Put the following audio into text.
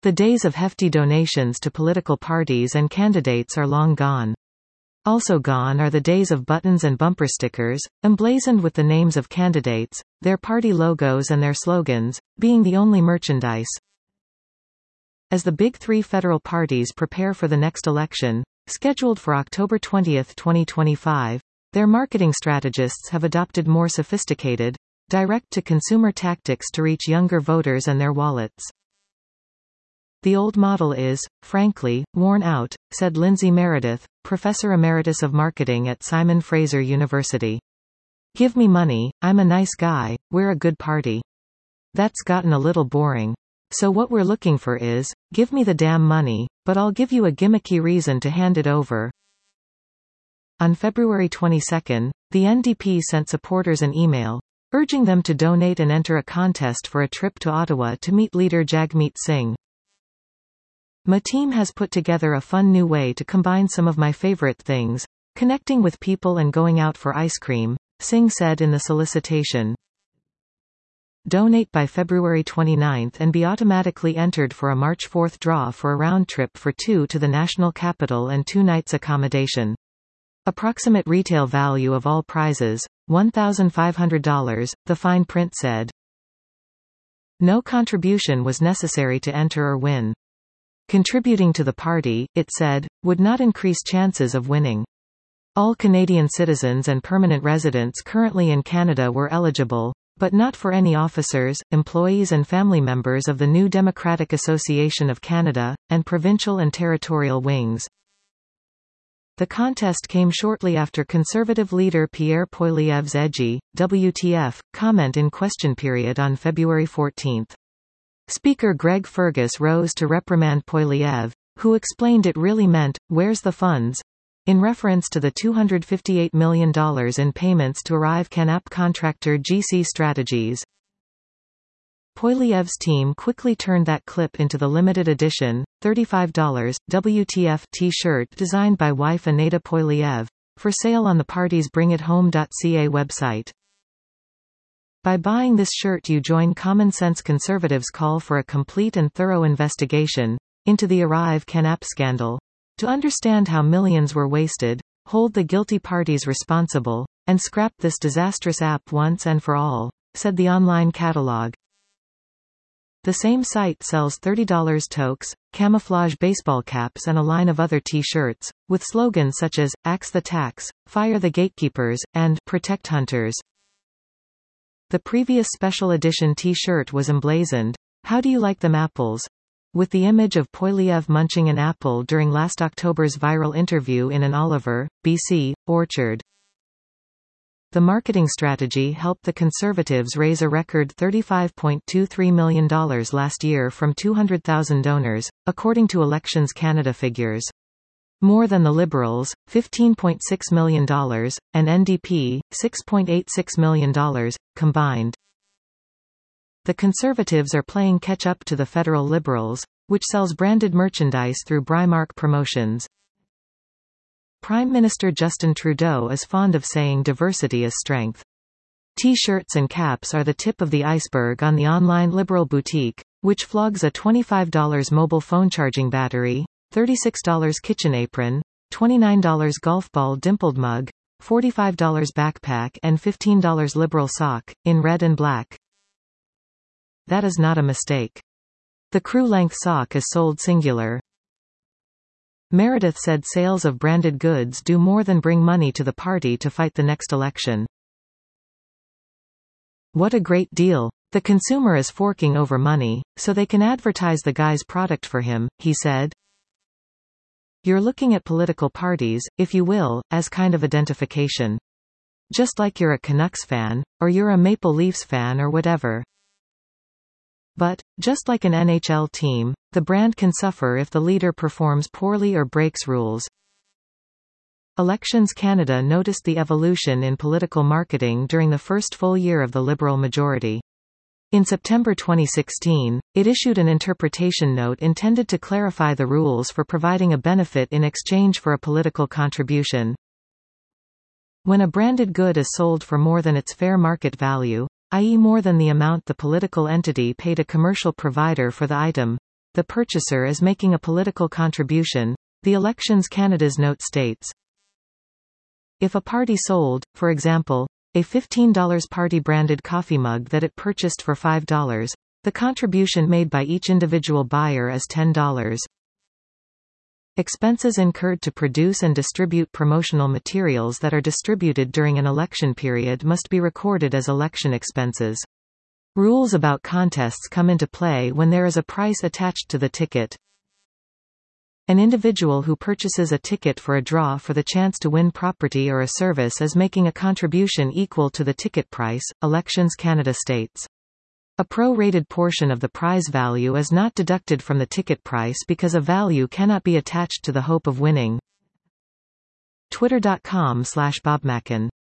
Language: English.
The days of hefty donations to political parties and candidates are long gone. Also gone are the days of buttons and bumper stickers, emblazoned with the names of candidates, their party logos and their slogans, being the only merchandise. As the big three federal parties prepare for the next election, scheduled for October 20, 2025, their marketing strategists have adopted more sophisticated, direct-to-consumer tactics to reach younger voters and their wallets. The old model is, frankly, worn out, said Lindsay Meredith, Professor Emeritus of Marketing at Simon Fraser University. Give me money, I'm a nice guy, we're a good party. That's gotten a little boring. So what we're looking for is, give me the damn money, but I'll give you a gimmicky reason to hand it over. On February 22, the NDP sent supporters an email, urging them to donate and enter a contest for a trip to Ottawa to meet leader Jagmeet Singh. My team has put together a fun new way to combine some of my favorite things, connecting with people and going out for ice cream, Singh said in the solicitation. Donate by February 29 and be automatically entered for a March 4 draw for a round trip for two to the national capital and 2 nights accommodation. Approximate retail value of all prizes, $1,500, the fine print said. No contribution was necessary to enter or win. Contributing to the party, it said, would not increase chances of winning. All Canadian citizens and permanent residents currently in Canada were eligible, but not for any officers, employees and family members of the New Democratic Association of Canada, and provincial and territorial wings. The contest came shortly after Conservative leader Pierre Poilievre's edgy, WTF, comment in question period on February 14. Speaker Greg Fergus rose to reprimand Poilievre, who explained it really meant, "Where's the funds?" in reference to the $258 million in payments to Arrive Canap contractor GC Strategies. Poilievre's team quickly turned that clip into the limited edition, $35, WTF t-shirt designed by wife Aneta Poilievre, for sale on the party's bringithome.ca website. By buying this shirt you join Common Sense Conservatives' call for a complete and thorough investigation into the Arrive Canap scandal, to understand how millions were wasted, hold the guilty parties responsible, and scrap this disastrous app once and for all, said the online catalog. The same site sells $30 toques, camouflage baseball caps and a line of other t-shirts, with slogans such as, Axe the Tax, Fire the Gatekeepers, and Protect Hunters. The previous special edition t-shirt was emblazoned, How do you like them apples? With the image of Poilievre munching an apple during last October's viral interview in an Oliver, BC, orchard. The marketing strategy helped the Conservatives raise a record $35.23 million last year from 200,000 donors, according to Elections Canada figures. More than the Liberals, $15.6 million, and NDP, $6.86 million, combined. The Conservatives are playing catch-up to the federal Liberals, which sells branded merchandise through Brimark Promotions. Prime Minister Justin Trudeau is fond of saying diversity is strength. T-shirts and caps are the tip of the iceberg on the online Liberal boutique, which flogs a $25 mobile phone charging battery, $36 kitchen apron, $29 golf ball dimpled mug, $45 backpack and $15 Liberal sock, in red and black. That is not a mistake. The crew-length sock is sold singular. Meredith said sales of branded goods do more than bring money to the party to fight the next election. What a great deal. The consumer is forking over money, so they can advertise the guy's product for him, he said. You're looking at political parties, if you will, as kind of identification. Just like you're a Canucks fan, or you're a Maple Leafs fan or whatever. But, just like an NHL team, the brand can suffer if the leader performs poorly or breaks rules. Elections Canada noticed the evolution in political marketing during the first full year of the Liberal majority. In September 2016, it issued an interpretation note intended to clarify the rules for providing a benefit in exchange for a political contribution. When a branded good is sold for more than its fair market value, i.e. more than the amount the political entity paid a commercial provider for the item, the purchaser is making a political contribution. The Elections Canada's note states, if a party sold, for example, a $15 party-branded coffee mug that it purchased for $5, the contribution made by each individual buyer is $10. Expenses incurred to produce and distribute promotional materials that are distributed during an election period must be recorded as election expenses. Rules about contests come into play when there is a price attached to the ticket. An individual who purchases a ticket for a draw for the chance to win property or a service is making a contribution equal to the ticket price, Elections Canada states. A pro-rated portion of the prize value is not deducted from the ticket price because a value cannot be attached to the hope of winning. Twitter.com/BobMacken